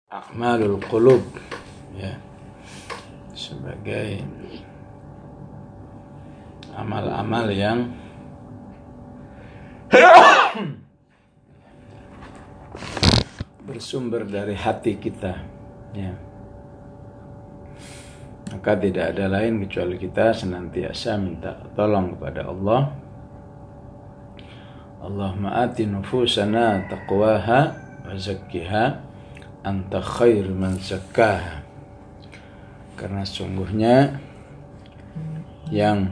a'malul qulub, ya, sebagai amal-amal yang bersumber dari hati kita, ya. Maka tidak ada lain kecuali kita senantiasa minta tolong kepada Allah. Allahumma ati nufusana taqwaha wa zakkiha anta khair man zakkaha. Karena sungguhnya yang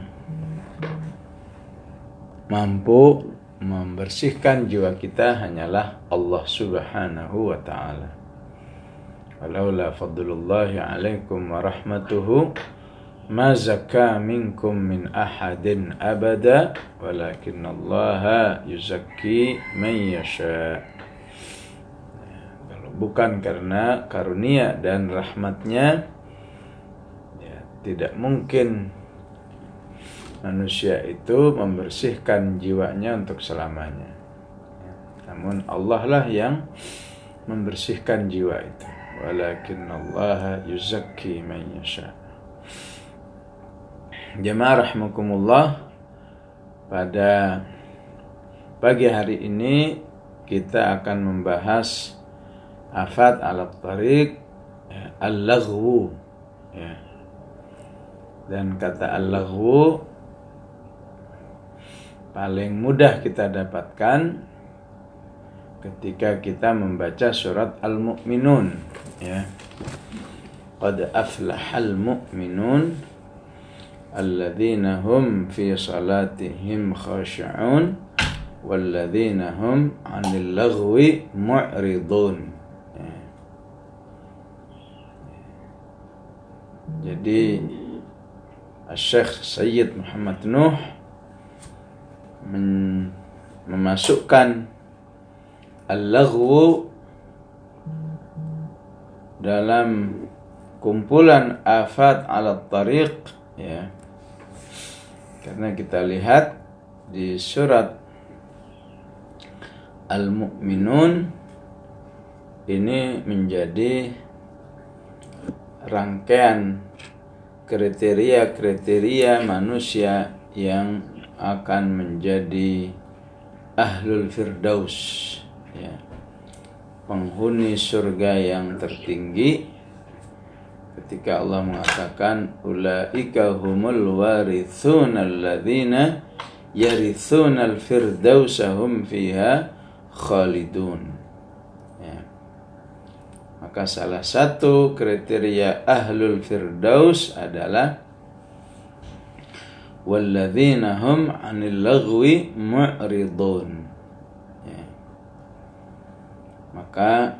mampu membersihkan jiwa kita hanyalah Allah Subhanahu wa ta'ala. Walaula fadlullahi alaikum wa rahmatuhu ma zakka minkum min ahadin abada walakinallaha yuzakki man yasha. Kalau bukan karena karunia dan rahmatnya, ya, tidak mungkin manusia itu membersihkan jiwanya untuk selamanya. Namun Allah lah yang membersihkan jiwa itu. Walakinallaha yuzakki man yasha. Jemaah rahimakumullah, pada pagi hari ini kita akan membahas afat ala tariq, al-laghwu, ya. Dan kata al-laghwu paling mudah kita dapatkan ketika kita membaca surat Al-Mu'minun, ya. Qad aflahal mu'minun alladzina hum fi salatihim khashi'un walladzina hum 'anil laghwi mu'ridun. Ya. Jadi Syekh Sayyid Muhammad Nuh memasukkan al-laghwu dalam kumpulan afat ala tariq, ya. Karena kita lihat di surat Al-Mu'minun ini menjadi rangkaian kriteria-kriteria manusia yang akan menjadi ahlul firdaus, ya, penghuni surga yang tertinggi, ketika Allah mengatakan ulaika humul warithuna alladzina yarithuna al-firdausa hum fiha khalidun, ya. Maka salah satu kriteria ahlul firdaus adalah walladzina hum 'anil laghwi mu'ridun, ya. Maka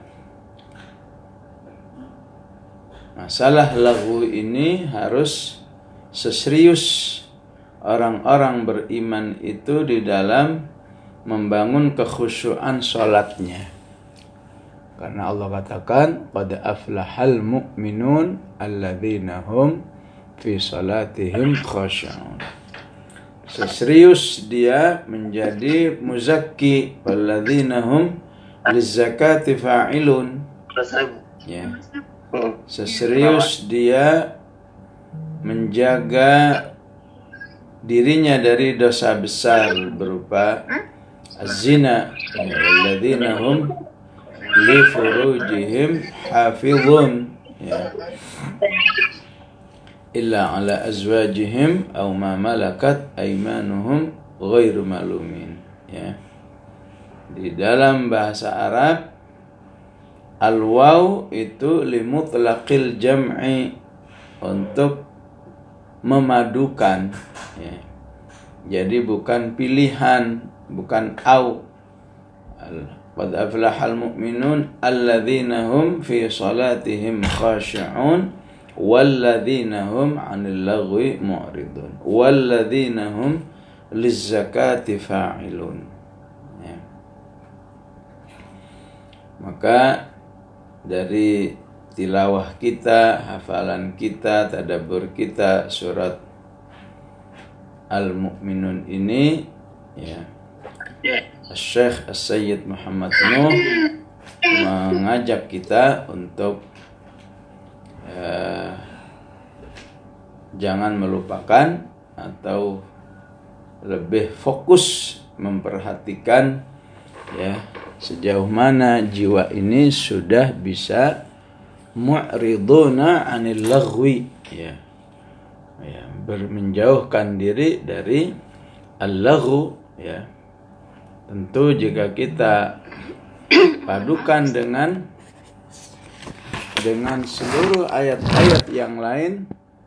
masalah laghwu ini harus seserius orang-orang beriman itu di dalam membangun kekhusyuan salatnya. Karena Allah katakan qad aflahal mu'minun alladzina hum fi salatihim khashi'un. Seserius dia menjadi muzakki, walladzina hum lizzakati fa'ilun, ya. Seserius dia menjaga dirinya dari dosa besar berupa az-zina, walladzina hum li furujihim hafizun, ya, illa ala azwajihim aw ma malakat aymanuhum ghairu malumin, ya. Di dalam bahasa Arab al-waw itu limutlaqil jam'i, untuk memadukan, ya. Jadi bukan pilihan, bukan au. Qad aflahal mu'minun alladzina hum fi salatihim khashi'un walladzina hum 'anil laghwi mu'ridun walladzina hum lizzakati fa'ilun, ya. Maka dari tilawah kita, hafalan kita, tadabbur kita surat Al-Mu'minun ini, ya, Syekh Sayyid Muhammad Nuh mengajak kita untuk jangan melupakan atau lebih fokus memperhatikan ya sejauh mana jiwa ini sudah bisa mu'riduna 'anil laghwi ya, menjauhkan diri dari al-laghu ya. Tentu jika kita padukan dengan seluruh ayat-ayat yang lain,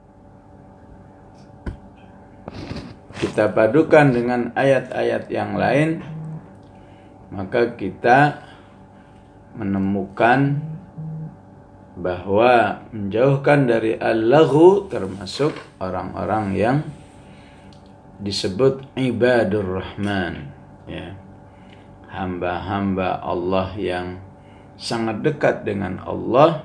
kita padukan dengan ayat-ayat yang lain, maka kita menemukan bahwa menjauhkan dari al-laghu termasuk orang-orang yang disebut ibadur rahman ya, hamba-hamba Allah yang sangat dekat dengan Allah.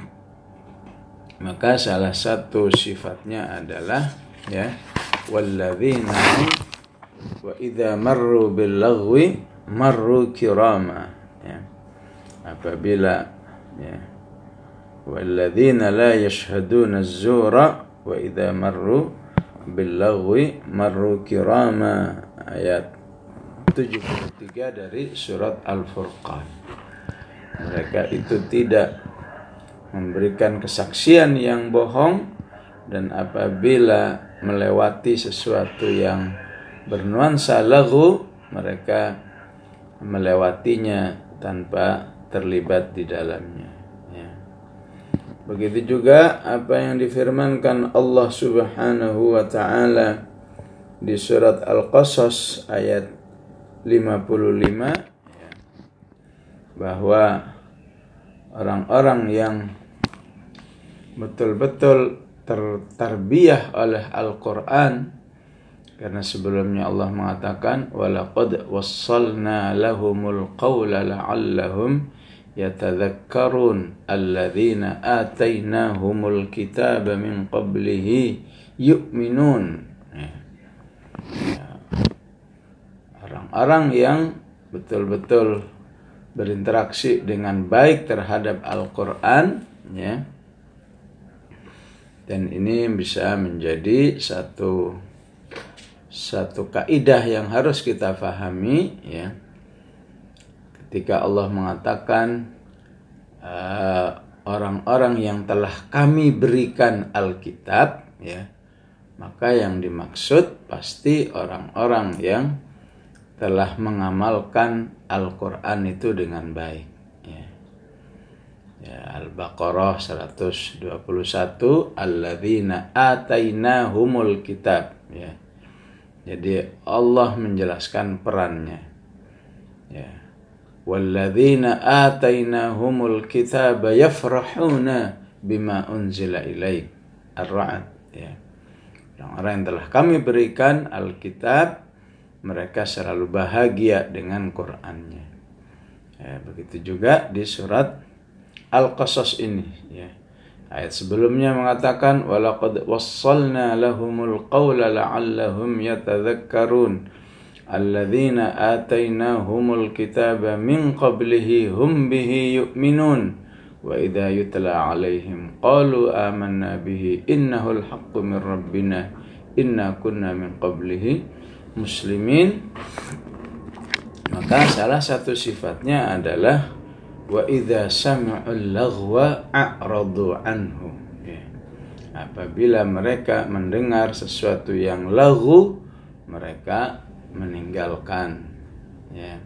Maka salah satu sifatnya adalah ya walladzina wa idza marru bil laghwi marru kirama ya, apabila ya walladzina la yashhaduna az-zura wa idza marru bil laghwi marru kirama, ayat 73 dari surat Al-Furqan. Mereka itu tidak memberikan kesaksian yang bohong, dan apabila melewati sesuatu yang bernuansa laghu, mereka melewatinya tanpa terlibat di dalamnya ya. Begitu juga apa yang difirmankan Allah Subhanahu wa taala di surat Al-Qasas ayat 55 ya, bahwa orang-orang yang betul-betul tertarbiyah oleh Al-Quran, karena sebelumnya Allah mengatakan walaqad wassalna lahumul qawla la'allahum yatadhakkarun alladzina atainahumul kitaba min qablihi yu'minun ya. Orang-orang yang betul-betul berinteraksi dengan baik terhadap Al-Quran ya. Dan ini bisa menjadi satu kaidah yang harus kita pahami ya. Ketika Allah mengatakan orang-orang yang telah kami berikan Alkitab ya, maka yang dimaksud pasti orang-orang yang telah mengamalkan Al-Quran itu dengan baik ya. Al-Baqarah 121 alladzina atainahumul kitab ya. Jadi Allah menjelaskan perannya ya. Walladzina atainahumul kitaba yafrahuna bima unzila ilaik, Ar-Ra'd ya. Orang-orang yang telah kami berikan Alkitab, mereka selalu bahagia dengan Qur'annya ya. Begitu juga di surat Al-Qasas ini ya. Ayat sebelumnya mengatakan walaqad wassalna lahumul qawla la'allahum yatadhakkarun alladzina atainahumul kitaba min qablihi hum bihi yu'minun wa idza yutla 'alaihim qalu amanna bihi innahul haqqu min rabbina inna kunna min qablihi muslimin. Maka salah satu sifatnya adalah wa idza sami'ul laghwa a'radu anhu ya. Apabila mereka mendengar sesuatu yang laghu, mereka meninggalkan ya.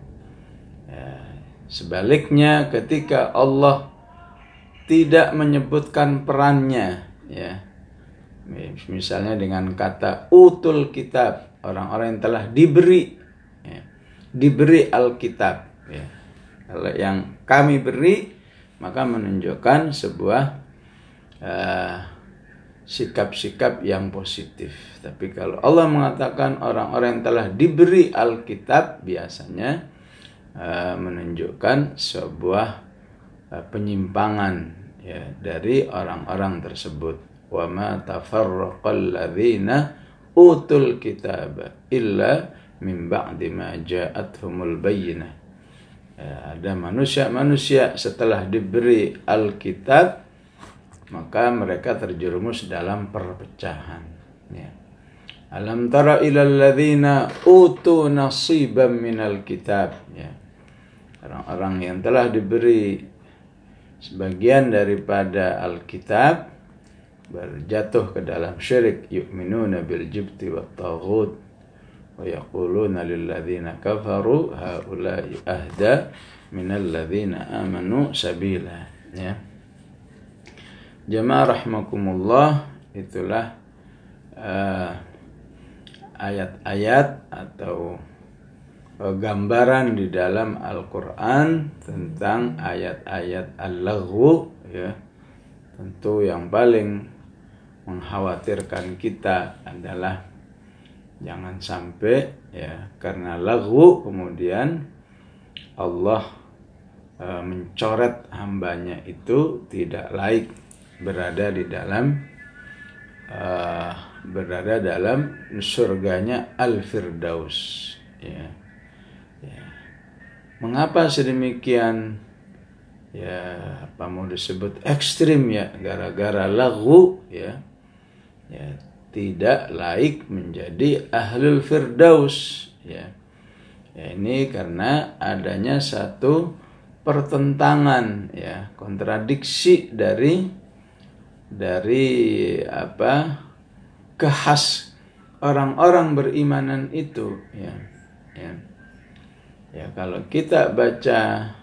Sebaliknya ketika Allah tidak menyebutkan perannya ya, misalnya dengan kata utul kitab, orang-orang yang telah diberi ya, diberi Alkitab ya. Kalau yang kami beri, maka menunjukkan sebuah sikap-sikap yang positif. Tapi kalau Allah mengatakan orang-orang yang telah diberi Alkitab, biasanya menunjukkan sebuah penyimpangan ya, dari orang-orang tersebut. Wa ma tafarraqal ladzina utul kitaba illa min ba'di ma ja'atuhumul bayyinah. Ya, ada manusia-manusia setelah diberi Alkitab, maka mereka terjerumus dalam perpecahan. Ya. Alam tara ilal ladzina utu nasiban minal kitab. Ya. Orang-orang yang telah diberi sebagian daripada Alkitab berjatuh ke dalam syirik, yu'minuna bil jibti wat taghut wa yaquluna lil ladzina kafaru haula'i ahda minal ladzina amanu sabila. Ya. Jamaah rahimakumullah, itulah ayat-ayat atau gambaran di dalam Al-Quran tentang ayat-ayat al-laghu, ya. Tentu yang paling mengkhawatirkan kita adalah jangan sampai, ya, karena laghu kemudian Allah mencoret hambanya itu tidak laik berada dalam surganya Al-Firdaus. Ya. Ya. Mengapa sedemikian? Ya, apa mau disebut ekstrim, ya, gara-gara laghu, ya. Ya, tidak laik menjadi ahlul firdaus, ya. Ya, ini karena adanya satu pertentangan, ya, kontradiksi dari khas orang-orang berimanan itu, ya. Ya. Ya, kalau kita baca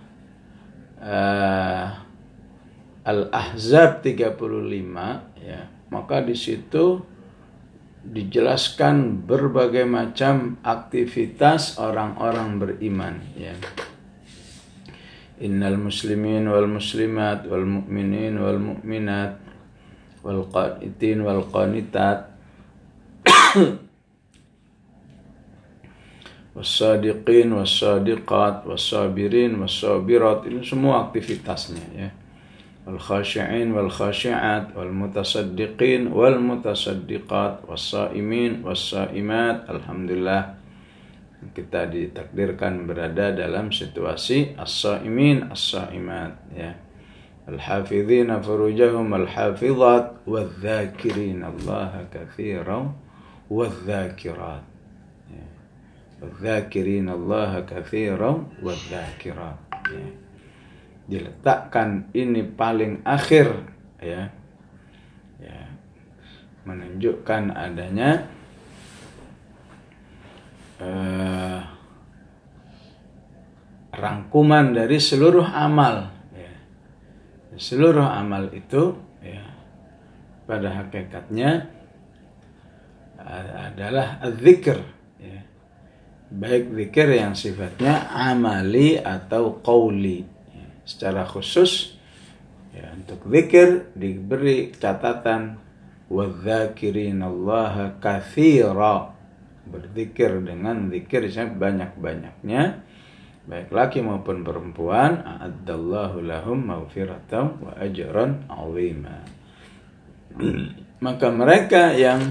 Al-Ahzab 35, ya, maka di situ dijelaskan berbagai macam aktivitas orang-orang beriman, ya. Innal muslimin wal muslimat wal mu'minin wal mu'minat wal qanitin wal qanitat wassadiqin wassadiqat wassabirin wassabirat, ini semua aktivitasnya, ya. Wal khashi'in wal khashi'at wal mutasaddiqin wal mutasaddiqat wassaimin wassaimat. Alhamdulillah, kita ditakdirkan berada dalam situasi as-saimin as-saimat, ya. Al-hafidhina furujahum al-hafidhat wadh-dhakirin Allah katsiran wadh-dhakirat. Wadh-dhakirin Allah katsiran wadh-dhakirat. Ya. Diletakkan ini paling akhir, ya. Ya. Menunjukkan adanya rangkuman dari seluruh amal, ya. Seluruh amal itu, ya, pada hakikatnya adalah dzikir, ya. Baik zikir yang sifatnya amali atau qauli, ya. Secara khusus, ya, untuk zikir diberi catatan wadz-dzakirinallaha katsira, berzikir dengan zikir banyak-banyaknya, baik laki maupun perempuan. A'addallahu lahum maghfiratan wa ajran 'azima. Maka mereka yang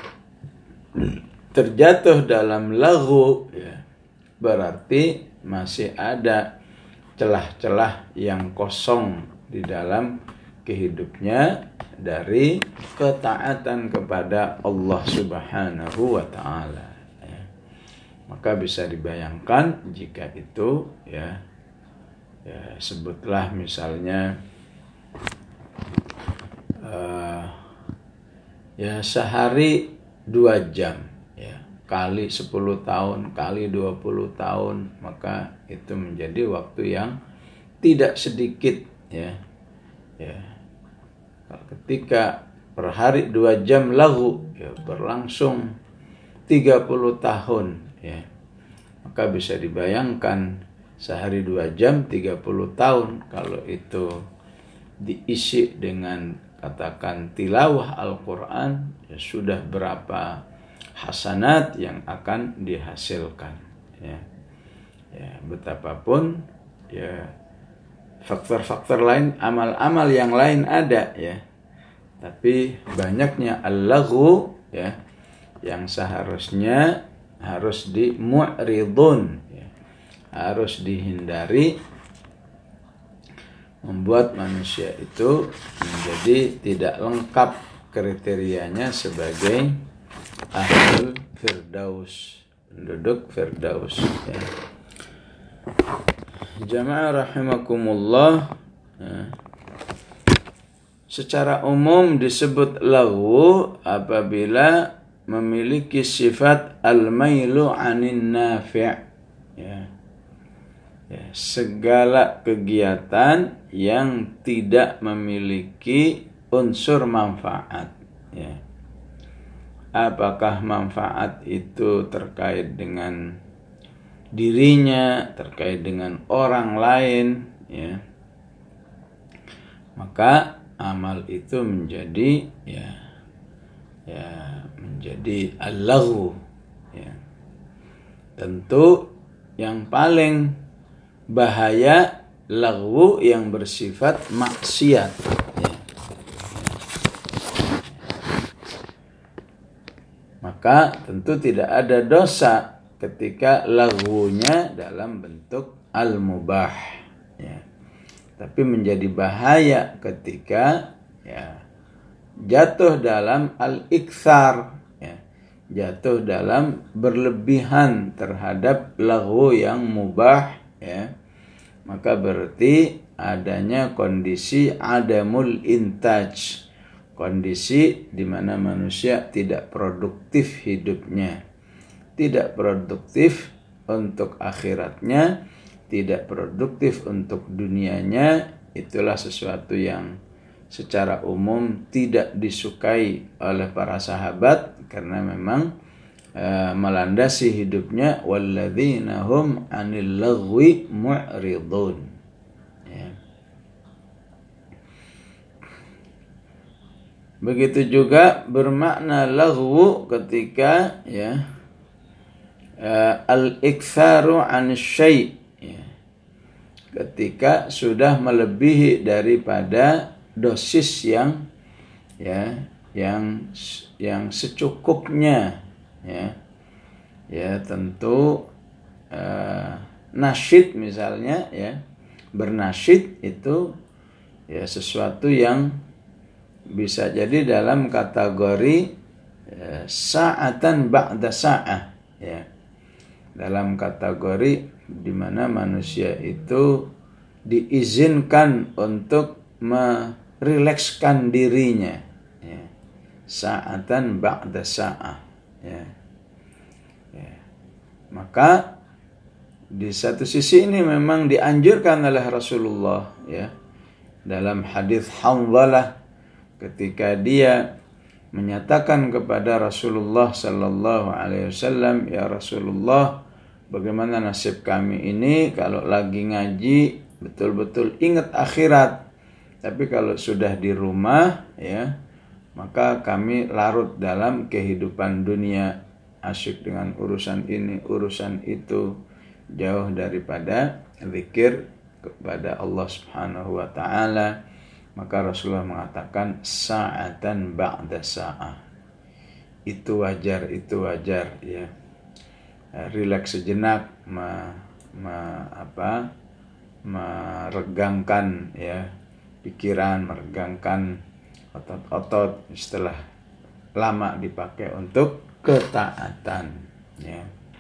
terjatuh dalam laghu, ya, berarti masih ada celah-celah yang kosong di dalam kehidupnya dari ketaatan kepada Allah Subhanahu wa ta'ala, ya. Maka bisa dibayangkan jika itu, ya, sebutlah misalnya ya sehari 2 jam, ya, kali 10 tahun kali 20 tahun, maka itu menjadi waktu yang tidak sedikit, ya. Ya. Ketika per hari 2 jam laghu, ya, berlangsung 30 tahun, ya. Maka bisa dibayangkan sehari 2 jam 30 tahun, kalau itu diisi dengan katakan tilawah Al-Quran, ya, sudah berapa hasanat yang akan dihasilkan, ya. Ya, betapapun, ya, faktor-faktor lain, amal-amal yang lain ada, ya, tapi banyaknya al-laghu, ya, yang seharusnya harus mu'ridun, ya, harus dihindari, membuat manusia itu menjadi tidak lengkap kriterianya sebagai ahlul firdaus, penduduk firdaus, ya. Jamaah rahimakumullah, ya. Secara umum disebut laghu apabila memiliki sifat al-mailu anin nafi', ya. Ya, segala kegiatan yang tidak memiliki unsur manfaat, ya. Apakah manfaat itu terkait dengan dirinya, terkait dengan orang lain, ya, maka amal itu menjadi menjadi al-laghu, ya. Tentu yang paling bahaya laghu yang bersifat maksiat, ya. Maka tentu tidak ada dosa ketika laghunya dalam bentuk al-mubah, ya. Tapi menjadi bahaya ketika, ya, jatuh dalam al-iktsar, ya, jatuh dalam berlebihan terhadap laghu yang mubah, ya. Maka berarti adanya kondisi adamul intaj, kondisi di mana manusia tidak produktif hidupnya, tidak produktif untuk akhiratnya, tidak produktif untuk dunianya. Itulah sesuatu yang secara umum tidak disukai oleh para sahabat, karena memang melandasi hidupnya walladzina hum 'anil laghwi mu'ridun, ya. Begitu juga bermakna laghwu ketika, ya, al-iktsaru 'an syai', ya, ketika sudah melebihi daripada dosis yang, ya, yang secukupnya, ya. Ya, tentu nasyid misalnya, ya, bernasyid itu, ya, sesuatu yang bisa jadi dalam kategori sa'atan ba'da sa'ah, ya, dalam kategori di mana manusia itu diizinkan untuk merilekskan dirinya, ya, sa'atan ba'da sa'ah, ya. Ya. Maka di satu sisi ini memang dianjurkan oleh Rasulullah, ya, dalam hadis Hanzalah ketika dia menyatakan kepada Rasulullah sallallahu alaihi wasallam, ya Rasulullah, bagaimana nasib kami ini kalau lagi ngaji betul-betul ingat akhirat, tapi kalau sudah di rumah, ya, maka kami larut dalam kehidupan dunia, asyik dengan urusan ini, urusan itu, jauh daripada zikir kepada Allah Subhanahu wa taala. Maka Rasulullah mengatakan sa'atan ba'da sa'ah. Itu wajar, ya. Rileks sejenak, meregangkan, ya, pikiran, meregangkan otot-otot setelah lama dipakai untuk ketaatan, ya.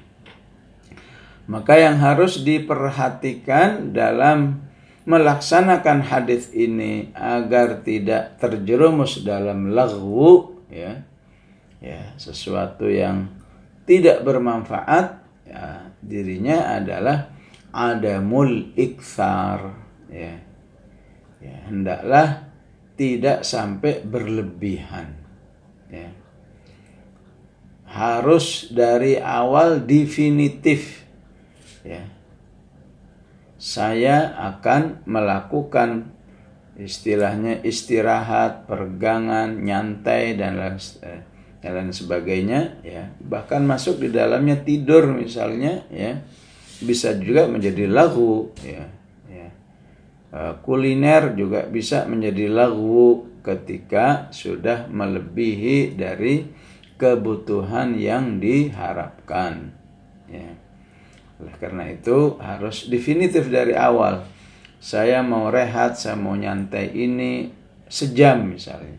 Maka yang harus diperhatikan dalam melaksanakan hadis ini agar tidak terjerumus dalam laghu, ya, ya, sesuatu yang tidak bermanfaat, ya, dirinya adalah adamul iktsar, ya. Ya, hendaklah tidak sampai berlebihan, ya. Harus dari awal definitif, ya. Saya akan melakukan istilahnya istirahat, peregangan, nyantai dan lain sebagainya, ya. Bahkan masuk di dalamnya tidur misalnya, ya. Bisa juga menjadi laghu, ya. Ya. Kuliner juga bisa menjadi laghu ketika sudah melebihi dari kebutuhan yang diharapkan, ya. Oleh karena itu harus definitif dari awal. Saya mau rehat, saya mau nyantai ini sejam misalnya.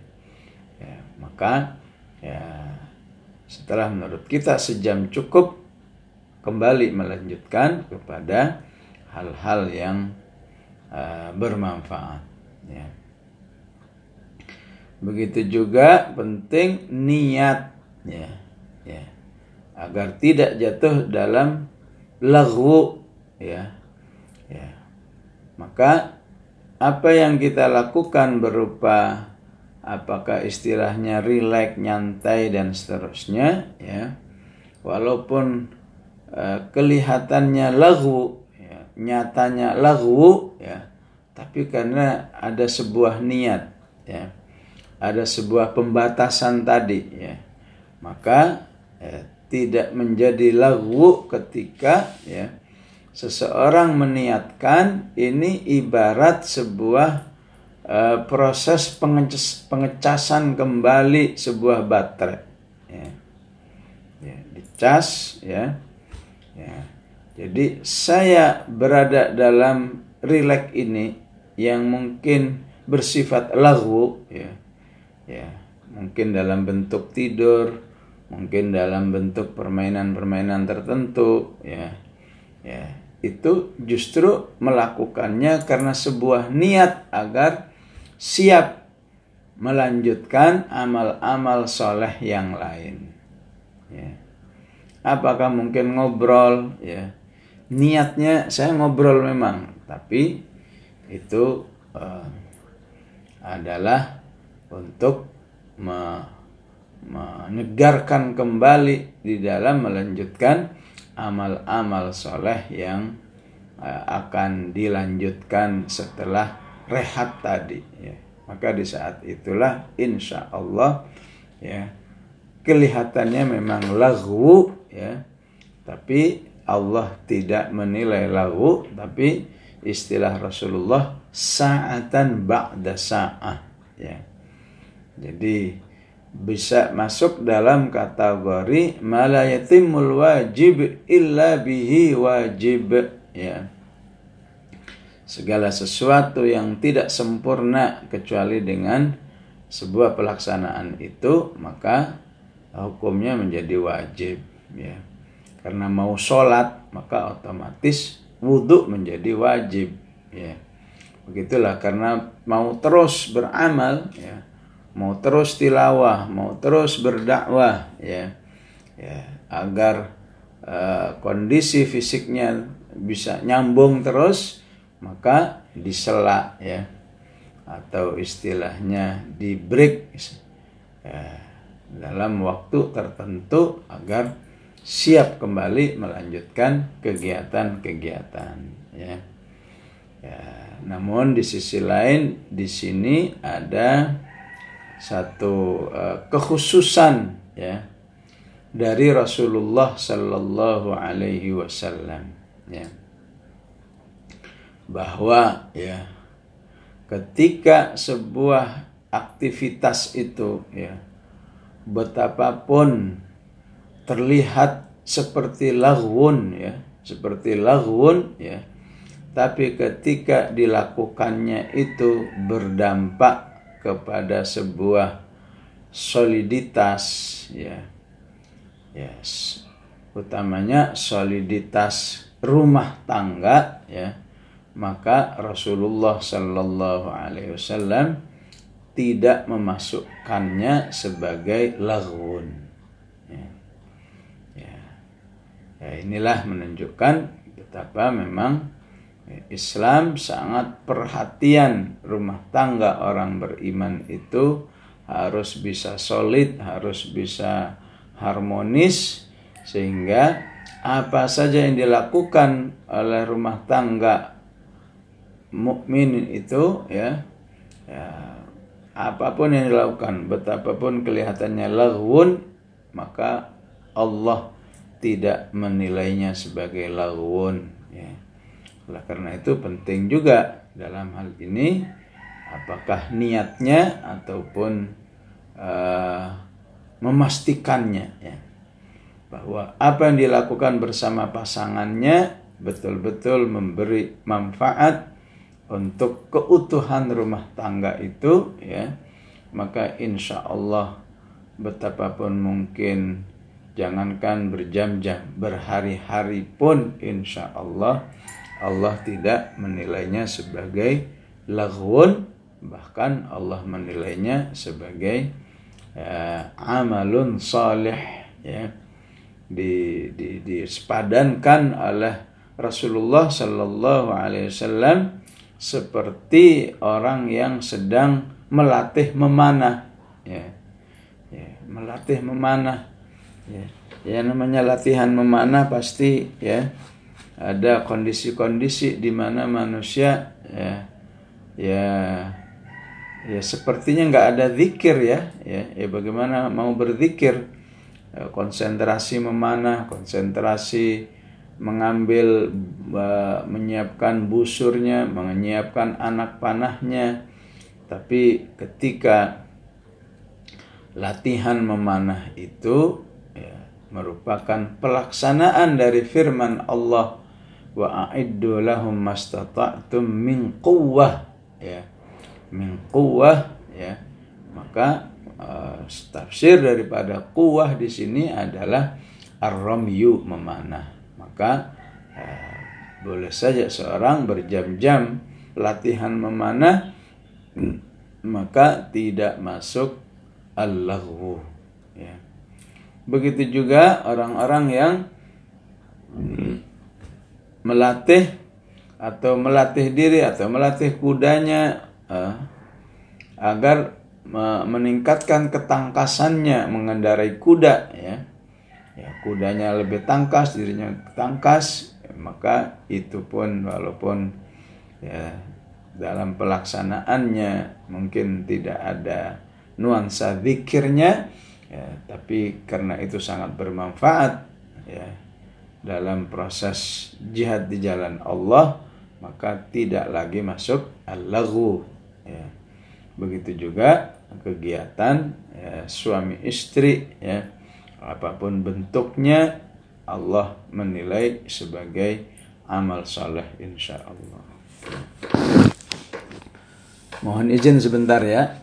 Maka setelah menurut kita sejam cukup, kembali melanjutkan kepada hal-hal yang bermanfaat. Begitu juga penting niat, agar tidak jatuh dalam laghu, Maka apa yang kita lakukan berupa apakah istilahnya rileks, nyantai dan seterusnya, walaupun kelihatannya laghu, nyatanya laghu, tapi karena ada sebuah niat, ada sebuah pembatasan tadi, maka tidak menjadi laghu ketika seseorang meniatkan ini ibarat sebuah proses pengecasan kembali sebuah baterai, dicas, Jadi saya berada dalam rileks ini yang mungkin bersifat laghu, mungkin dalam bentuk tidur, mungkin dalam bentuk permainan-permainan tertentu, itu justru melakukannya karena sebuah niat agar siap melanjutkan amal-amal soleh yang lain. Apakah mungkin ngobrol? Niatnya saya ngobrol memang, tapi itu adalah untuk menegarkan kembali di dalam melanjutkan amal-amal soleh yang akan dilanjutkan setelah rehat tadi, Maka di saat itulah insya Allah kelihatannya memang laghu, tapi Allah tidak menilai laghu, tapi istilah Rasulullah sa'atan ba'da sa'ah, Jadi bisa masuk dalam kategori ma la yatimul wajib illa bihi wajib, Segala sesuatu yang tidak sempurna kecuali dengan sebuah pelaksanaan itu, maka hukumnya menjadi wajib, Karena mau sholat, maka otomatis wudhu menjadi wajib, Begitulah, karena mau terus beramal, mau terus tilawah, mau terus berdakwah, agar kondisi fisiknya bisa nyambung terus, maka disela, atau istilahnya di break dalam waktu tertentu agar siap kembali melanjutkan kegiatan-kegiatan, Namun di sisi lain di sini ada satu kekhususan, dari Rasulullah sallallahu alaihi wasallam, bahwa ketika sebuah aktivitas itu betapapun terlihat seperti laghun, tapi ketika dilakukannya itu berdampak kepada sebuah soliditas, utamanya soliditas rumah tangga, maka Rasulullah sallallahu alaihi wasallam tidak memasukkannya sebagai laghun. Inilah menunjukkan betapa memang Islam sangat perhatian rumah tangga orang beriman itu harus bisa solid, harus bisa harmonis, sehingga apa saja yang dilakukan oleh rumah tangga mukmin itu, apapun yang dilakukan, betapapun kelihatannya laghun, maka Allah tidak menilainya sebagai laghun. Oleh karena itu penting juga dalam hal ini apakah niatnya ataupun memastikannya, bahwa apa yang dilakukan bersama pasangannya betul-betul memberi manfaat untuk keutuhan rumah tangga itu, ya, maka insya Allah betapapun mungkin, jangankan berjam-jam, berhari-hari pun insya Allah Allah tidak menilainya sebagai laghwun, bahkan Allah menilainya sebagai amalun salih, ya, disepadankan oleh Rasulullah Sallallahu Alaihi Wasallam seperti orang yang sedang melatih memanah, ya, melatih memanah, ya, namanya latihan memanah pasti, ya, ada kondisi-kondisi di mana manusia, ya sepertinya nggak ada zikir, ya bagaimana mau berzikir, konsentrasi memanah, konsentrasi mengambil, menyiapkan busurnya, menyiapkan anak panahnya. Tapi ketika latihan memanah itu, ya, merupakan pelaksanaan dari firman Allah, wa a'iddu lahum mastata'tum min quwwah, ya, min quwwah, ya, maka tafsir daripada quwwah di sini adalah ar-ramyu, memanah. Maka boleh saja seorang berjam-jam latihan memanah, maka tidak masuk al-laghwu, ya. Begitu juga orang-orang yang melatih atau melatih diri atau melatih kudanya agar meningkatkan ketangkasannya mengendarai kuda, ya, kudanya lebih tangkas, dirinya tangkas, maka itu pun walaupun, ya, dalam pelaksanaannya mungkin tidak ada nuansa zikirnya, ya, tapi karena itu sangat bermanfaat, ya, dalam proses jihad di jalan Allah, maka tidak lagi masuk al-laghwu, ya. Begitu juga kegiatan, ya, suami istri, ya, apapun bentuknya Allah menilai sebagai amal saleh insya Allah. Mohon izin sebentar, ya.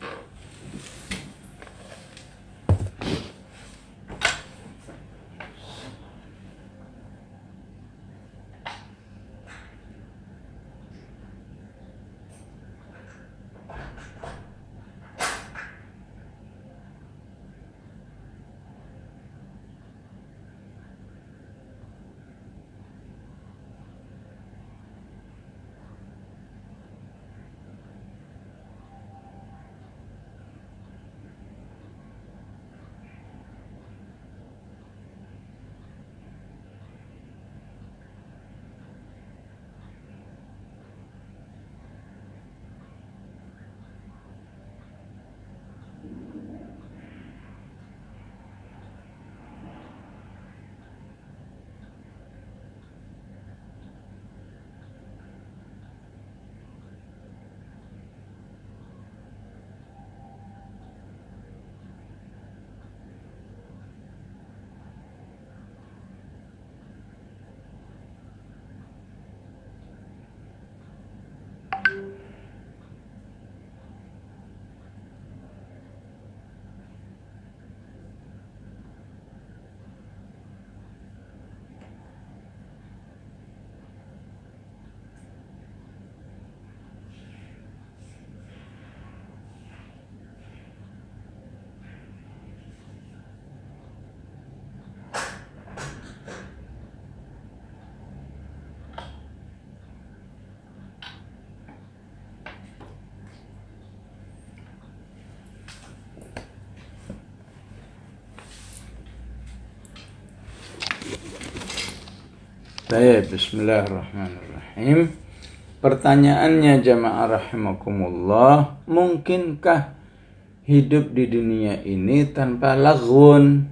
Baik, bismillahirrahmanirrahim. Pertanyaannya jamaah rahimakumullah, mungkinkah hidup di dunia ini tanpa laghwun?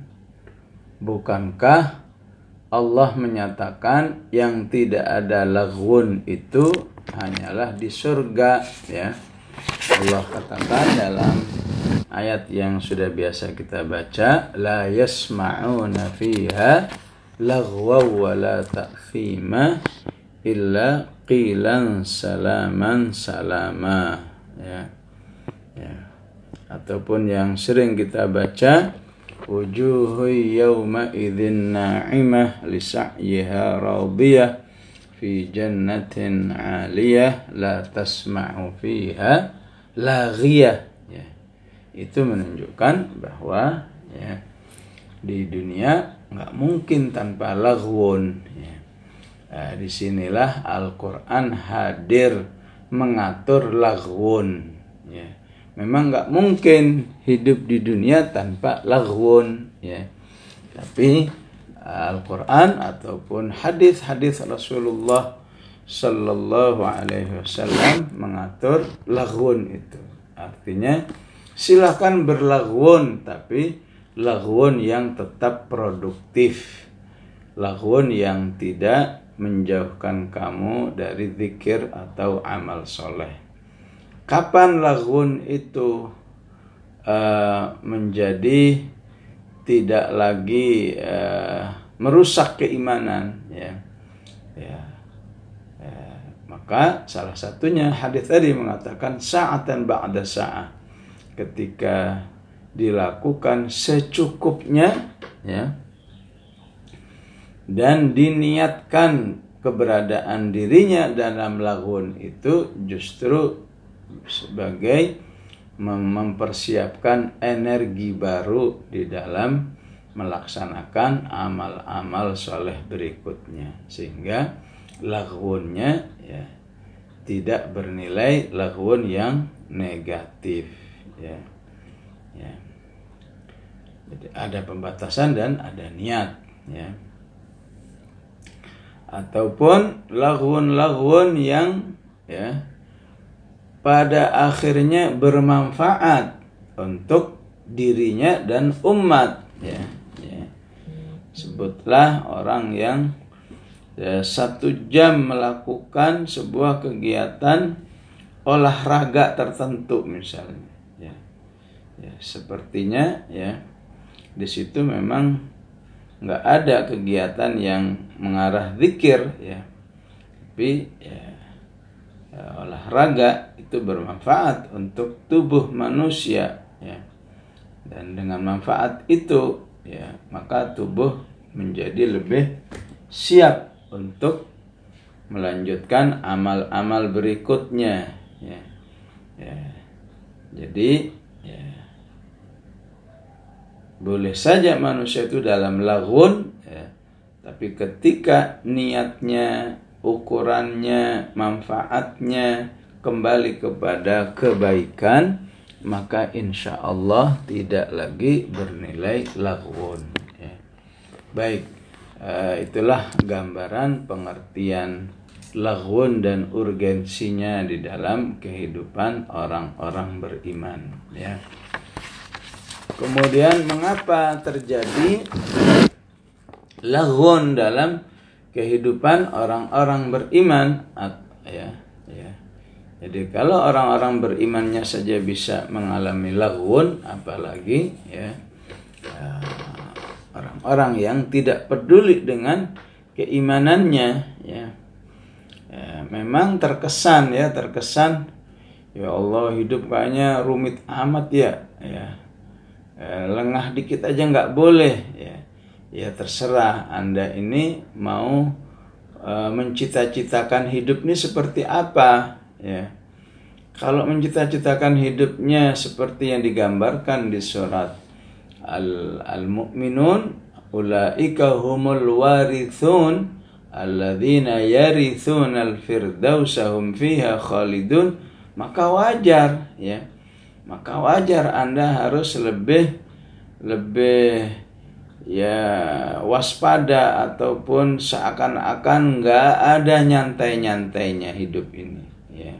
Bukankah Allah menyatakan yang tidak ada laghwun itu hanyalah di surga, ya. Allah katakan dalam ayat yang sudah biasa kita baca, la yasma'una fiha laghwa wa la ta'thima illa qilan salaman salama, ya. Ataupun yang sering kita baca, wujuhu yawma idzin na'imah li sa'yiha radiyah fi jannatin 'aliyah la tasma'u fiha laghiyah, ya. Itu menunjukkan bahwa, ya, di dunia nggak mungkin tanpa laghwun, ya. Disinilah Al-Quran hadir mengatur laghwun, ya. Memang nggak mungkin hidup di dunia tanpa laghwun, ya. Tapi Al-Quran ataupun hadis-hadis Rasulullah Sallallahu Alaihi Wasallam mengatur laghwun itu. Artinya silakan berlaghwun, tapi laghwun yang tetap produktif, laghwun yang tidak menjauhkan kamu dari zikir atau amal soleh. Kapan laghwun itu menjadi tidak lagi merusak keimanan, ya. Maka salah satunya hadis tadi mengatakan sa'atan ba'da sa'ah, ketika dilakukan secukupnya, ya, dan diniatkan keberadaan dirinya dalam laghwun itu justru sebagai mempersiapkan energi baru di dalam melaksanakan amal-amal soleh berikutnya, sehingga laghwunnya, ya, tidak bernilai laghwun yang negatif, ya. Jadi ada pembatasan dan ada niat, ya. Ataupun laghwun yang, ya, pada akhirnya bermanfaat untuk dirinya dan umat, ya. Sebutlah orang yang 1 jam melakukan sebuah kegiatan olahraga tertentu misalnya, ya. Sepertinya, ya, di situ memang nggak ada kegiatan yang mengarah zikir, ya, tapi, ya, olahraga itu bermanfaat untuk tubuh manusia, ya. Dan dengan manfaat itu, ya, maka tubuh menjadi lebih siap untuk melanjutkan amal-amal berikutnya, ya. Jadi, ya, boleh saja manusia itu dalam laghwun, ya, tapi ketika niatnya, ukurannya, manfaatnya kembali kepada kebaikan, maka insya Allah tidak lagi bernilai laghwun, ya. Baik, itulah gambaran pengertian laghwun dan urgensinya di dalam kehidupan orang-orang beriman, ya. Kemudian mengapa terjadi laghwun dalam kehidupan orang-orang beriman, ya. Jadi kalau orang-orang berimannya saja bisa mengalami laghwun, apalagi, ya, orang-orang yang tidak peduli dengan keimanannya, ya. Memang terkesan, ya Allah, hidup kayaknya rumit amat, ya. Lengah dikit aja nggak boleh, ya terserah Anda ini mau mencita-citakan hidup ini seperti apa, ya. Kalau mencita-citakan hidupnya seperti yang digambarkan di surat Al-Mu'minun, ulaika humul warithun alladzina yarithuna al-firdausa hum fiha khalidun, maka wajar, ya. Maka wajar Anda harus lebih ya waspada, ataupun seakan-akan nggak ada nyantai-nyantainya hidup ini, ya.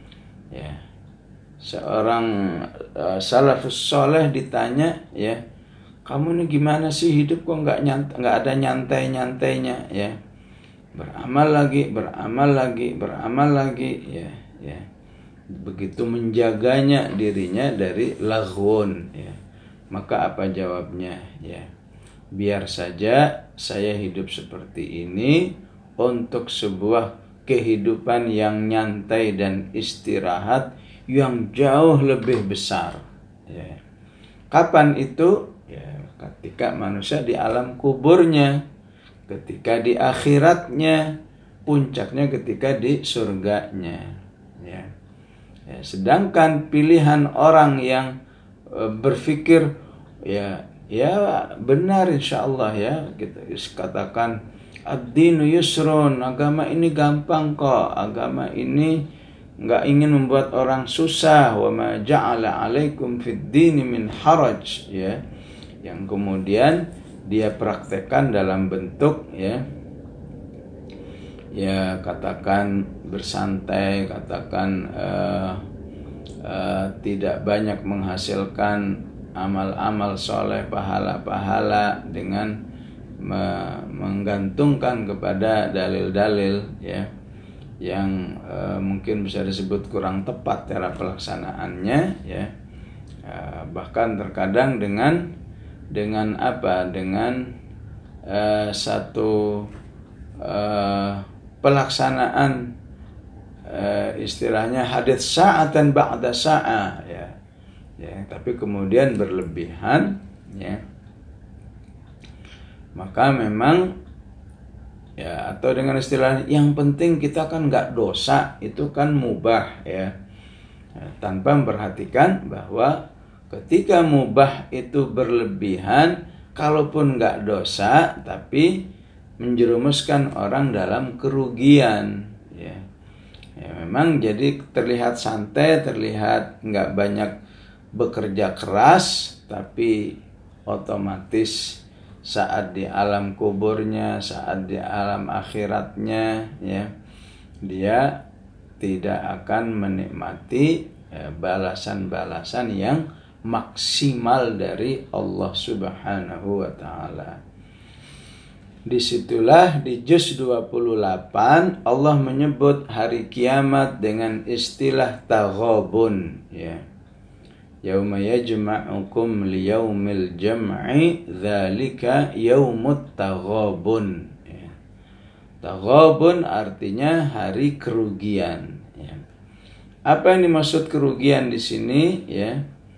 Seorang salafus soleh ditanya, ya, kamu ini gimana sih hidup kok nggak ada nyantai-nyantainya, ya. Beramal lagi, ya. begitu menjaganya dirinya dari laghun, ya. Maka apa jawabnya? Ya, biar saja saya hidup seperti ini untuk sebuah kehidupan yang nyantai dan istirahat yang jauh lebih besar. Ya. Kapan itu? Ya, ketika manusia di alam kuburnya, ketika di akhiratnya, puncaknya ketika di surganya. Ya. Ya, sedangkan pilihan orang yang berpikir ya benar insyaallah ya, kita katakan ad-dinu yusrun, agama ini gampang kok, agama ini nggak ingin membuat orang susah, wa ma ja'ala 'alaikum fid dini min haraj, ya, yang kemudian dia praktekkan dalam bentuk ya katakan bersantai, katakan tidak banyak menghasilkan amal-amal soleh, pahala-pahala dengan menggantungkan kepada dalil-dalil ya yang mungkin bisa disebut kurang tepat cara pelaksanaannya ya. Bahkan terkadang dengan satu pelaksanaan istilahnya hadits sa'atan ba'da sa'ah ya. Tapi kemudian berlebihan ya, maka memang ya, atau dengan istilah yang penting kita kan nggak dosa, itu kan mubah ya. Tanpa memperhatikan bahwa ketika mubah itu berlebihan, kalaupun nggak dosa tapi menjerumuskan orang dalam kerugian ya. Memang jadi terlihat santai, terlihat nggak banyak bekerja keras, tapi otomatis saat di alam kuburnya, saat di alam akhiratnya ya, dia tidak akan menikmati balasan-balasan yang maksimal dari Allah Subhanahu wa ta'ala. Disitulah di juz 28 Allah menyebut hari kiamat dengan istilah taghabun ya. Yauma yajma'ukum liyaumil jam'i dzalika yaumut taghabun ya. Taghabun artinya hari kerugian ya. Apa yang dimaksud kerugian di sini ya?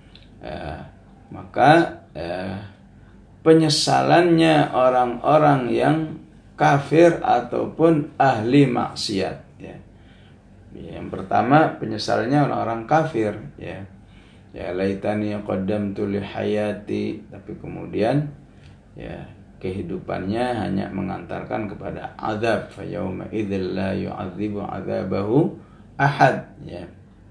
Maka penyesalannya orang-orang yang kafir ataupun ahli maksiat ya. Yang pertama penyesalannya orang-orang kafir ya. Ya laitani qaddamtu li hayati, tapi kemudian ya kehidupannya hanya mengantarkan kepada azab, fa yauma idzil la yu'adzibu 'adzabahu ahad ya.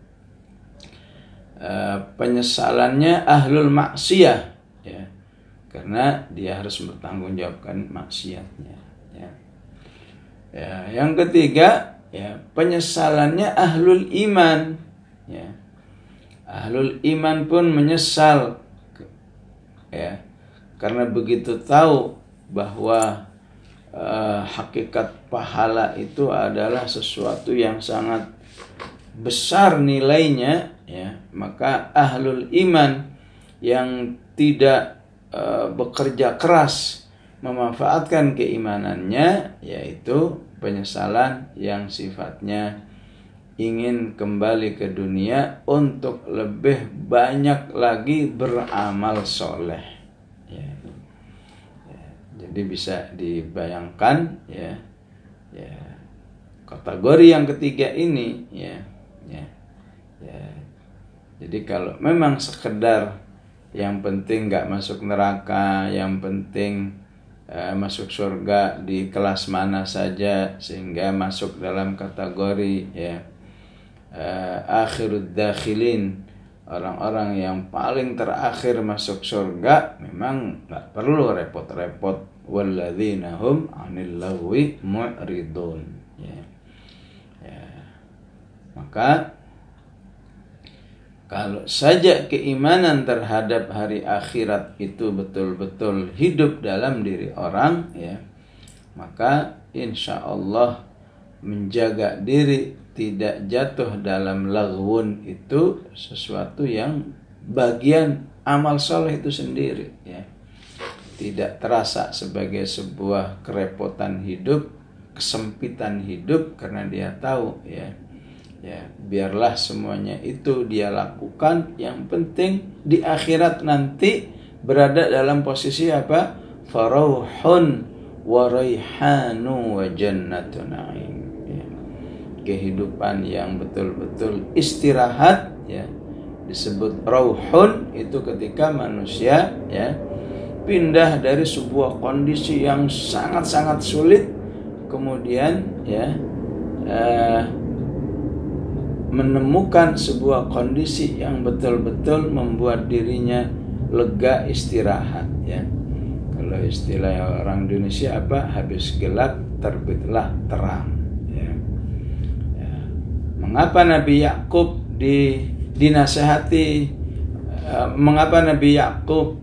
Penyesalannya ahlul maksiyah ya, karena dia harus bertanggungjawabkan maksiatnya ya. Yang ketiga ya penyesalannya ahlul iman ya. Ahlul iman pun menyesal ya, karena begitu tahu bahwa hakikat pahala itu adalah sesuatu yang sangat besar nilainya ya, maka ahlul iman yang tidak bekerja keras memanfaatkan keimanannya, yaitu penyesalan yang sifatnya ingin kembali ke dunia untuk lebih banyak lagi beramal soleh ya. Jadi bisa dibayangkan ya kategori yang ketiga ini ya. Jadi kalau memang sekedar yang penting nggak masuk neraka, yang penting masuk surga di kelas mana saja sehingga masuk dalam kategori ya akhirud dakhilin, orang-orang yang paling terakhir masuk surga, memang nggak perlu repot-repot. Walladzina hum 'anil lagwi mu'ridun ya. Maka kalau saja keimanan terhadap hari akhirat itu betul-betul hidup dalam diri orang ya, maka insya Allah menjaga diri tidak jatuh dalam laghwun itu sesuatu yang bagian amal soleh itu sendiri, ya. Tidak terasa sebagai sebuah kerepotan hidup, kesempitan hidup, karena dia tahu, ya, biarlah semuanya itu dia lakukan, yang penting di akhirat nanti berada dalam posisi apa? Farauhun wa raihanu wa jannatu na'im, ya. Kehidupan yang betul-betul istirahat, ya, disebut rauhun itu ketika manusia, ya, pindah dari sebuah kondisi yang sangat-sangat sulit, kemudian, ya, menemukan sebuah kondisi yang betul-betul membuat dirinya lega, istirahat, ya. Kalau istilah orang Indonesia apa? Habis gelap terbitlah terang, ya. Mengapa Nabi Yakub dinasehati? Mengapa Nabi Yakub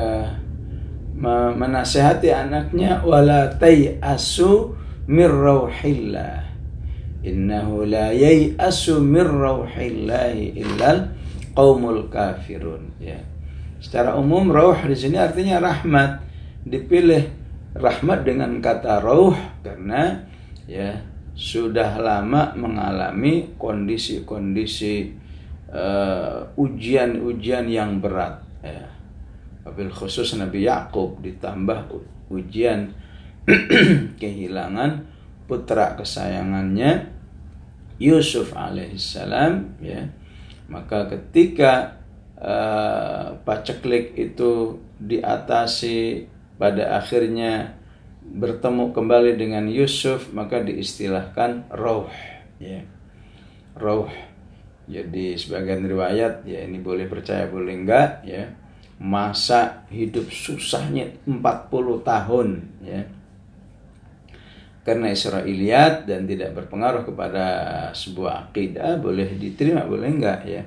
menasehati anaknya, wala tai'asu mir rauhillah, innahu la yai'asu mir rauhillahi illal qaumul kafirun, ya. Secara umum rauh di sini artinya rahmat. Dipilih rahmat dengan kata rauh karena, ya, sudah lama mengalami kondisi-kondisi ujian-ujian yang berat, ya. Wabil khusus Nabi Yakub ditambah ujian kehilangan putra kesayangannya Yusuf alaihissalam, ya. Maka ketika paceklik itu diatasi, pada akhirnya bertemu kembali dengan Yusuf, maka diistilahkan rauh, ya. Rauh. Jadi sebagian riwayat, ya, ini boleh percaya boleh enggak, ya, masa hidup susahnya 40 tahun, ya, karena Israiliyat dan tidak berpengaruh kepada sebuah akidah, boleh diterima boleh enggak, ya.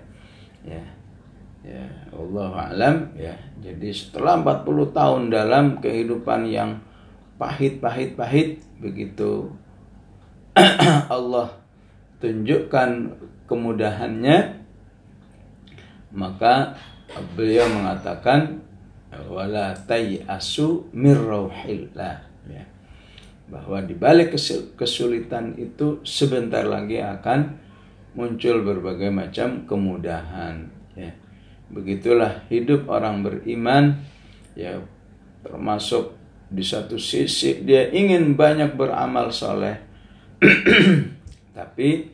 Allahu a'lam, ya. Jadi setelah 40 tahun dalam kehidupan yang pahit, begitu Allah tunjukkan kemudahannya, maka beliau mengatakan wala tai'asu mir rauhillah, ya, bahwa di balik kesulitan itu sebentar lagi akan muncul berbagai macam kemudahan, ya. Begitulah hidup orang beriman, ya, termasuk di satu sisi dia ingin banyak beramal soleh tapi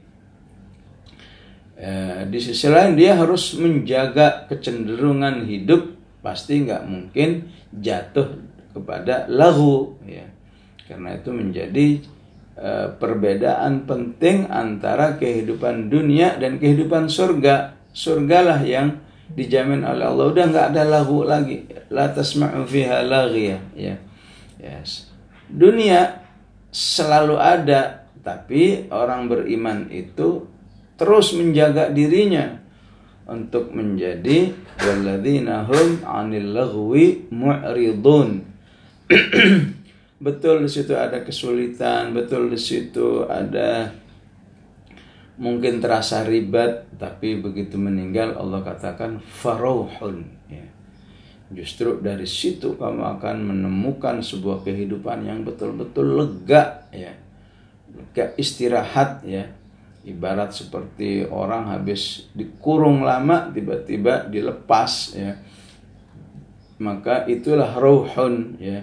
di sisi lain dia harus menjaga kecenderungan hidup, pasti nggak mungkin jatuh kepada laghu, ya. Karena itu menjadi perbedaan penting antara kehidupan dunia dan kehidupan surga. Surgalah yang dijamin oleh Allah, udah nggak ada laghu lagi, la tasma'u fiha laghiyah, ya. Yes. Dunia selalu ada, tapi orang beriman itu terus menjaga dirinya untuk menjadi walladzina hum 'anil laghwi mu'ridun. Betul di situ ada kesulitan, betul di situ ada mungkin terasa ribet, tapi begitu meninggal Allah katakan farauhun, ya. Justru dari situ kamu akan menemukan sebuah kehidupan yang betul-betul lega, ya. Lega, istirahat, ya. Ibarat seperti orang habis dikurung lama tiba-tiba dilepas, ya. Maka itulah rauhun, ya.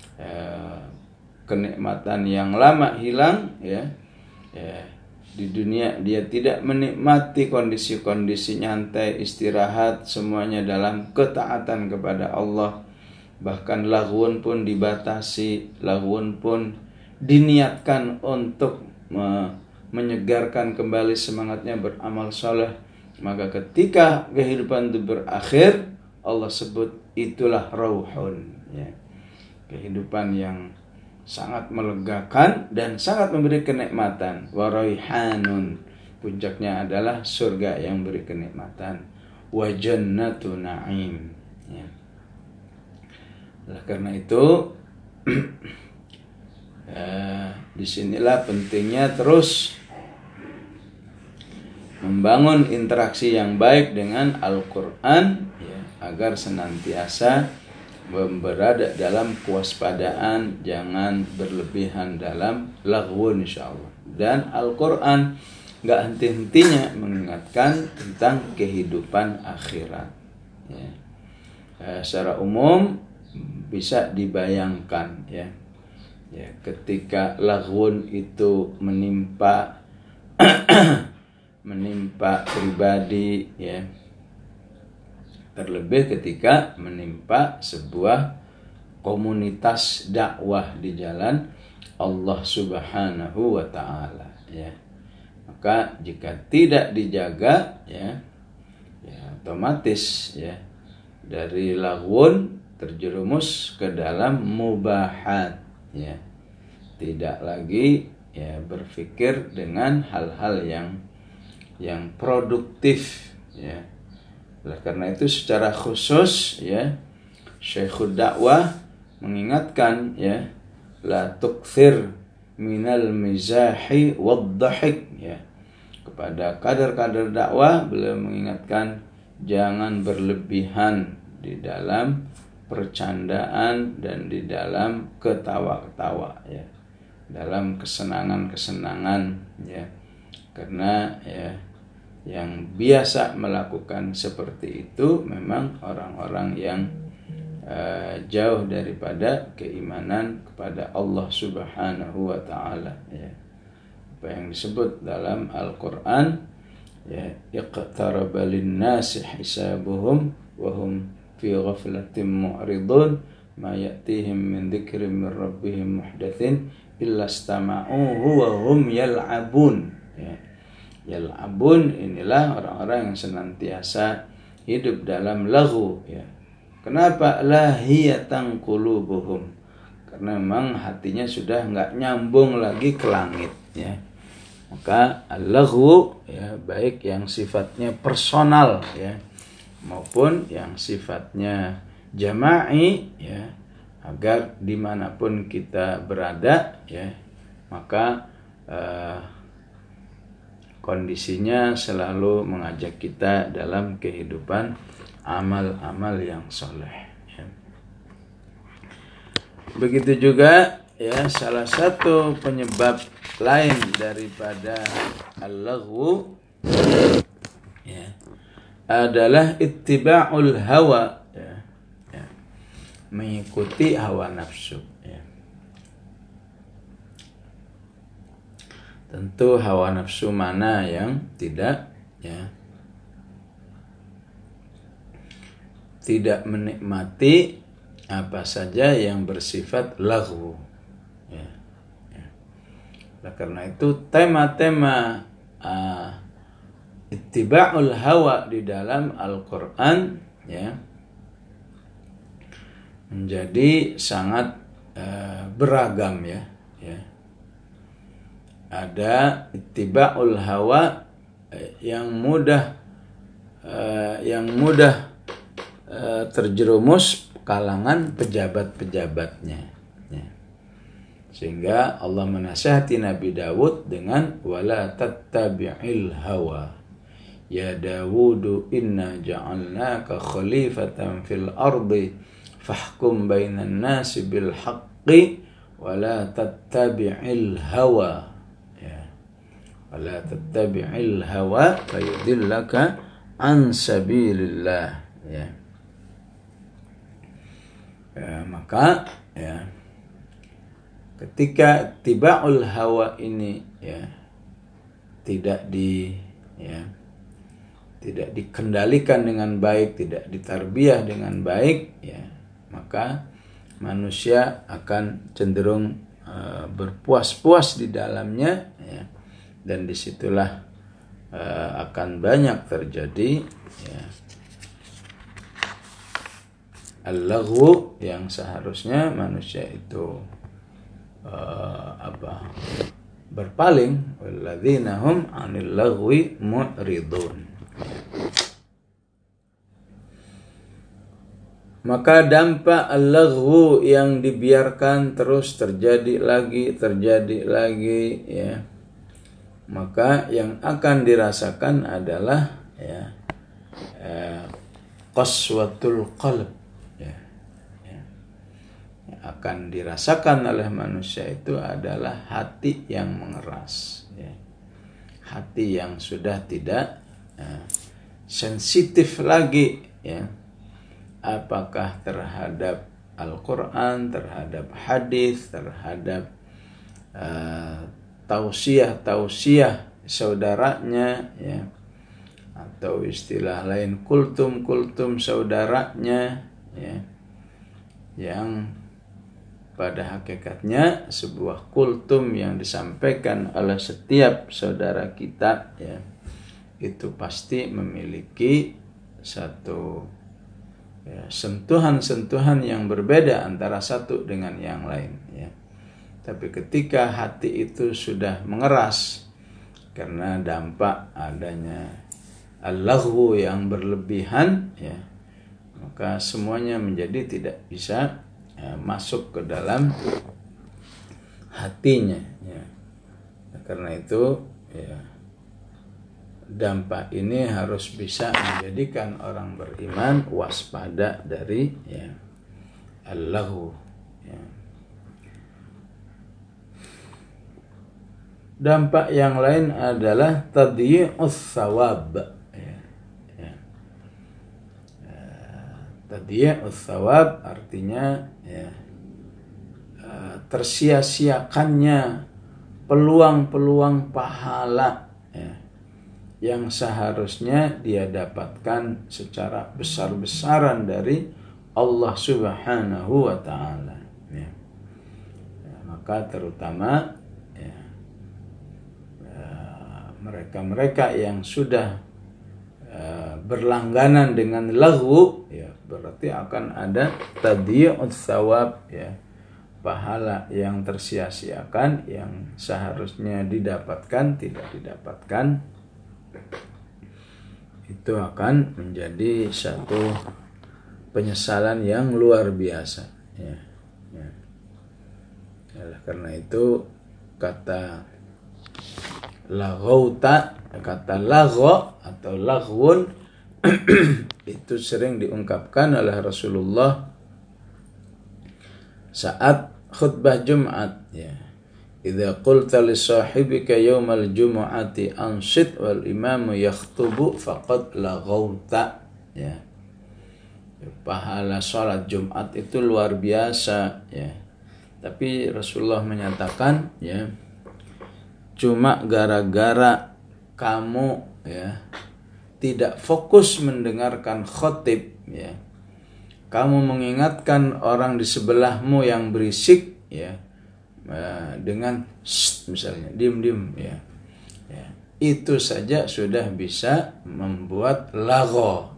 Kenikmatan yang lama hilang, ya. Di dunia dia tidak menikmati kondisi-kondisi nyantai, istirahat, semuanya dalam ketaatan kepada Allah. Bahkan laghun pun dibatasi, laghun pun diniatkan untuk menyegarkan kembali semangatnya beramal soleh. Maka ketika kehidupan itu berakhir, Allah sebut itulah rauhun, ya. Kehidupan yang sangat melegakan dan sangat memberi kenikmatan. Wa raihanun, puncaknya adalah surga yang beri kenikmatan. Wa jannatu na'im, ya. Karena itu disinilah pentingnya terus membangun interaksi yang baik dengan Al-Quran, ya, agar senantiasa berada dalam kewaspadaan, jangan berlebihan dalam laghwun insyaallah. Dan Al-Quran gak henti-hentinya mengingatkan tentang kehidupan akhirat, ya. Secara umum bisa dibayangkan, ya, ketika laghwun itu menimpa pribadi, ya, terlebih ketika menimpa sebuah komunitas dakwah di jalan Allah Subhanahu wa taala, ya. Maka jika tidak dijaga, ya otomatis, ya, dari laghwun terjerumus ke dalam mubahat, ya. Tidak lagi, ya, berpikir dengan hal-hal yang produktif, ya. Oleh karena itu secara khusus, ya, Syekhud Dakwah mengingatkan, ya, la tukthir minal mizahi waddahik, ya. Kepada kader-kader dakwah beliau mengingatkan jangan berlebihan di dalam percandaan dan di dalam ketawa-ketawa, ya, dalam kesenangan-kesenangan, ya. Karena, ya, yang biasa melakukan seperti itu memang orang-orang yang jauh daripada keimanan kepada Allah Subhanahu wa taala, ya. Apa yang disebut dalam Al-Qur'an, ya, iqtaraba lin-nasi hisabuhum wa hum fi ghaflatin mu'ridun ma ya'tihim min dzikrin min rabbihim muhdatsin illa istama'uhu wa hum yal'abun, ya. Yal'abun inilah orang-orang yang senantiasa hidup dalam laghu, ya. Kenapa? Lahiyatan qulubuhum, karena memang hatinya sudah enggak nyambung lagi ke langit, ya. Maka al-laghu, ya, baik yang sifatnya personal, ya, maupun yang sifatnya jama'i, ya, agar dimanapun kita berada, ya, maka kondisinya selalu mengajak kita dalam kehidupan amal-amal yang soleh, ya. Begitu juga, ya, salah satu penyebab lain daripada al-laghwu, ya, adalah ittiba'ul hawa, ya, mengikuti hawa nafsu, ya. Tentu hawa nafsu mana yang tidak, ya, tidak menikmati apa saja yang bersifat laghwu, ya. Nah, karena itu tema-tema ittiba'ul hawa di dalam Al-Quran, ya, menjadi sangat beragam, ya. Ada ittiba'ul hawa yang mudah terjerumus kalangan pejabat-pejabatnya, ya. Sehingga Allah menasihati Nabi Dawud dengan wala tattabi'il hawa ya Dawudu inna ja'alnaka khalifatan fil ardi fahkum bainan nasi bil haqqi wala tattabi'il hawa, ya, wala tattabi'il hawa fayudillaka an sabilillah, ya. Maka, ya, ketika tiba'ul hawa ini, ya, tidak dikendalikan dengan baik, tidak ditarbiyah dengan baik, ya, maka manusia akan cenderung berpuas-puas di dalamnya, ya, dan disitulah akan banyak terjadi, ya, al-laghwu yang seharusnya manusia itu berpaling, walladzina hum 'anil laghwi mu'ridun. Maka dampak al-laghwu yang dibiarkan terus terjadi lagi, ya, maka yang akan dirasakan adalah qaswatul qalb, yang akan dirasakan oleh manusia itu adalah hati yang mengeras, hati yang sudah tidak sensitif lagi, apakah terhadap Al-Quran, terhadap hadis, terhadap tausiah saudaranya, atau istilah lain kultum saudaranya, yang pada hakikatnya sebuah kultum yang disampaikan oleh setiap saudara kita, itu pasti memiliki satu sentuhan-sentuhan yang berbeda antara satu dengan yang lain, Tapi ketika hati itu sudah mengeras karena dampak adanya al-laghwu yang berlebihan, maka semuanya menjadi tidak bisa masuk ke dalam hatinya, Karena itu dampak ini harus bisa menjadikan orang beriman waspada dari al-laghwu. Dampak yang lain adalah tadyi'us thawab. Tadyi'us thawab artinya tersia-siakannya peluang-peluang pahala yang seharusnya dia dapatkan secara besar-besaran dari Allah Subhanahu wa Ta'ala. Maka terutama mereka-mereka yang sudah berlangganan dengan laghwu, berarti akan ada tadyi'ut tsawab, pahala yang tersia-siakan yang seharusnya didapatkan tidak didapatkan. Itu akan menjadi satu penyesalan yang luar biasa, Karena itu kata laghauta, kata lagho atau laghwun itu sering diungkapkan oleh Rasulullah saat khutbah Jumat, idza qulta li sahibika yaumal jumu'ati anshid wal imamu yakhtubu faqad laghauta, pahala salat Jumat itu luar biasa, Tapi Rasulullah menyatakan, cuma gara-gara kamu tidak fokus mendengarkan khotib, kamu mengingatkan orang di sebelahmu yang berisik, dengan misalnya diam-diam, itu saja sudah bisa membuat lagho.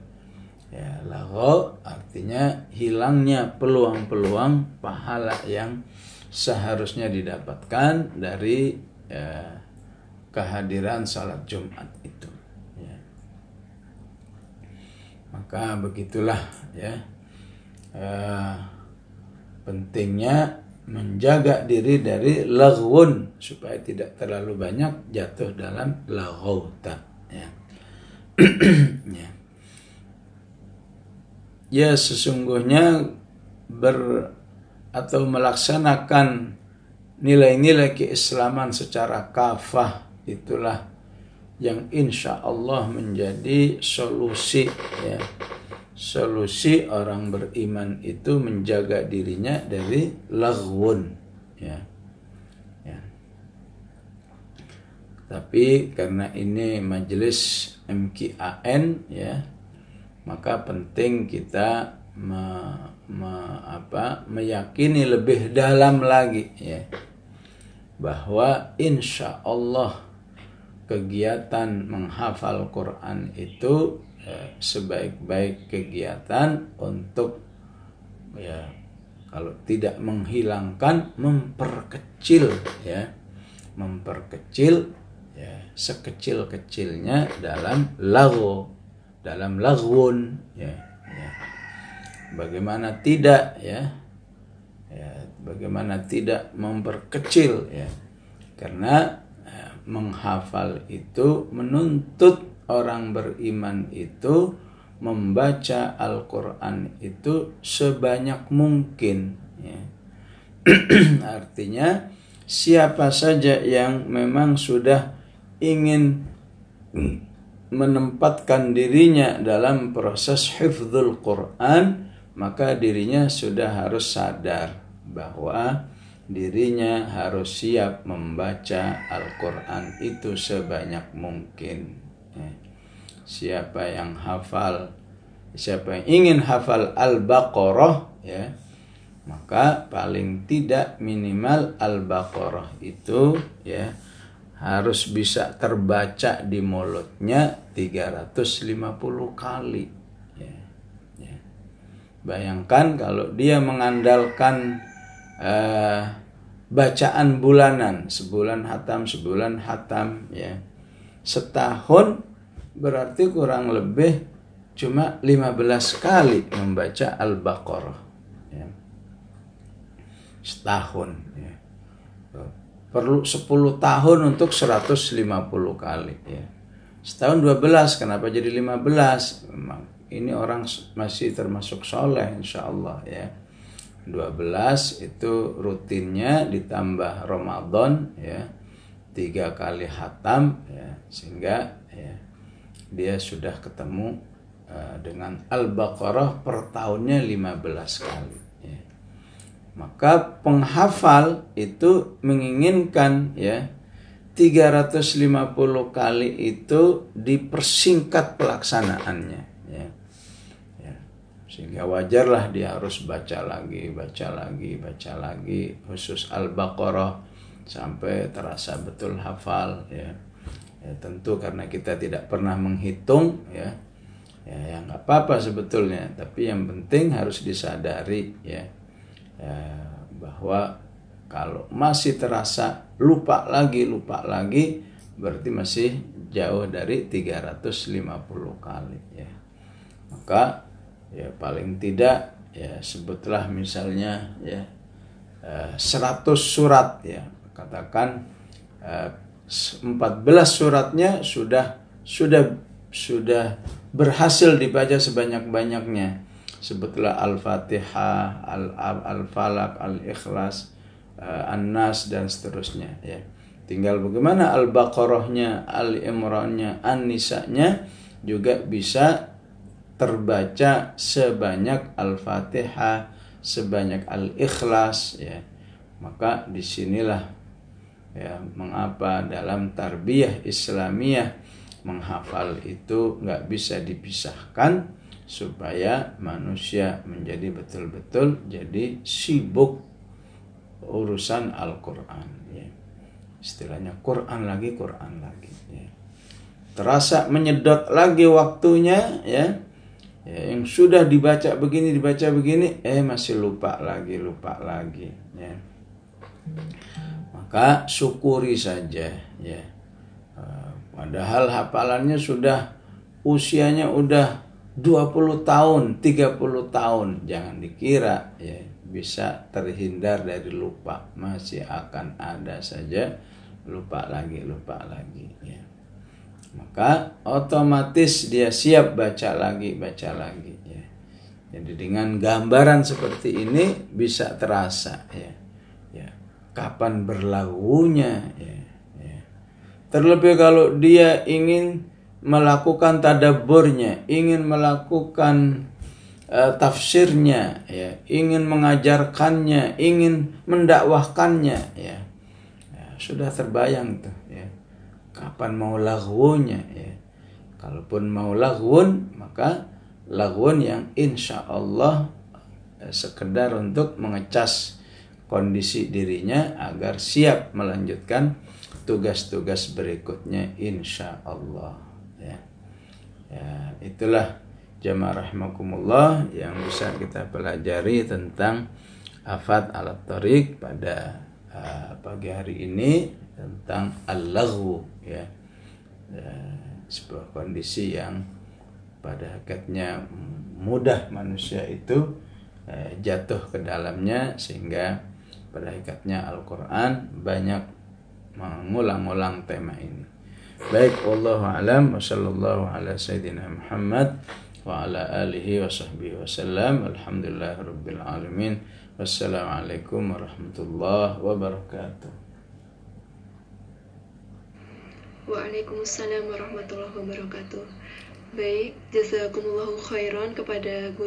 Lagho artinya hilangnya peluang-peluang pahala yang seharusnya didapatkan dari kehadiran salat Jumat itu, Maka begitulah, pentingnya menjaga diri dari laghwun supaya tidak terlalu banyak jatuh dalam laghauta, sesungguhnya atau melaksanakan nilai-nilai keislaman secara kafah itulah yang insya Allah menjadi solusi, solusi orang beriman itu menjaga dirinya dari laghwun, Tapi karena ini majelis MKAN, maka penting kita meyakini lebih dalam lagi, bahwa insya Allah kegiatan menghafal Quran itu sebaik-baik kegiatan untuk kalau tidak menghilangkan, memperkecil sekecil-kecilnya dalam laghwun, bagaimana tidak bagaimana tidak memperkecil, karena menghafal itu menuntut orang beriman itu membaca Al-Quran itu sebanyak mungkin, ya. Artinya siapa saja yang memang sudah ingin menempatkan dirinya dalam proses hifdzul Quran, maka dirinya sudah harus sadar bahwa dirinya harus siap membaca Al-Quran itu sebanyak mungkin, ya. Siapa yang ingin hafal Al-Baqarah, ya, maka paling tidak minimal Al-Baqarah itu, ya, harus bisa terbaca di mulutnya 350 kali, ya. Ya. Bayangkan kalau dia mengandalkan bacaan bulanan, sebulan hatam, ya. Setahun berarti kurang lebih cuma 15 kali membaca Al-Baqarah, ya. Setahun, ya. Perlu 10 tahun untuk 150 kali, ya. Setahun 12, kenapa jadi 15? Memang ini orang masih termasuk soleh insyaallah, ya. 12 itu rutinnya ditambah Ramadan, ya, 3 kali hatam, ya, sehingga, ya, dia sudah ketemu dengan Al-Baqarah per tahunnya 15 kali, ya. Maka penghafal itu menginginkan, ya, 350 kali itu dipersingkat pelaksanaannya, ya. Ya. Sehingga wajarlah dia harus baca lagi, khusus Al-Baqarah sampai terasa betul hafal, ya. Ya, tentu karena kita tidak pernah menghitung, ya, ya nggak apa-apa sebetulnya, tapi yang penting harus disadari, ya, bahwa kalau masih terasa lupa lagi, berarti masih jauh dari 350 kali, ya. Maka, ya, paling tidak, ya, sebutlah misalnya, ya, 100 surat, ya, katakan 14 suratnya sudah berhasil dibaca sebanyak-banyaknya. Sebutlah Al-Fatihah, Al-Falaq, Al-Ikhlas, An-Nas dan seterusnya, ya. Tinggal bagaimana Al-Baqarahnya, Al-Imrannya, An-Nisa'nya juga bisa terbaca sebanyak Al-Fatihah, sebanyak Al-Ikhlas, ya. Maka disinilah, ya, mengapa dalam tarbiyah Islamiyah menghafal itu nggak bisa dipisahkan, supaya manusia menjadi betul-betul jadi sibuk urusan Al-Quran, ya. Istilahnya Quran lagi, ya. Terasa menyedot lagi waktunya, ya. Ya, yang sudah dibaca begini, masih lupa lagi, ya. Maka syukuri saja, ya. Padahal hafalannya sudah usianya udah 20 tahun, 30 tahun. Jangan dikira, ya, bisa terhindar dari lupa. Masih akan ada saja lupa lagi, ya. Maka otomatis dia siap baca lagi, ya. Jadi dengan gambaran seperti ini bisa terasa, ya, ya, kapan berlalunya, ya, ya. Terlebih kalau dia ingin melakukan tadabburnya, ingin melakukan tafsirnya, ya, ingin mengajarkannya, ingin mendakwahkannya, ya, ya, sudah terbayang tuh, ya, kapan mau laghwunya, ya. Kalaupun mau laghwun, maka laghwun yang insya Allah sekedar untuk mengecas kondisi dirinya agar siap melanjutkan tugas-tugas berikutnya insya Allah, ya. Ya, itulah jamaah rahimakumullah yang bisa kita pelajari tentang Afat ala Thariq pada pagi hari ini, tentang al-laghwu, ya. Sebuah kondisi yang pada hakikatnya mudah manusia itu jatuh ke dalamnya, sehingga pada hakikatnya Al-Quran banyak mengulang-ulang tema ini. Baik, wallahu a'lam wa sallallahu ala sayyidina Muhammad wa ala alihi wa sahbihi wasallam. Alhamdulillahirabbil alamin. Wassalamualaikum warahmatullahi wabarakatuh. Waalaikumsalam warahmatullahi wabarakatuh. Baik, jazakumullahu khairan kepada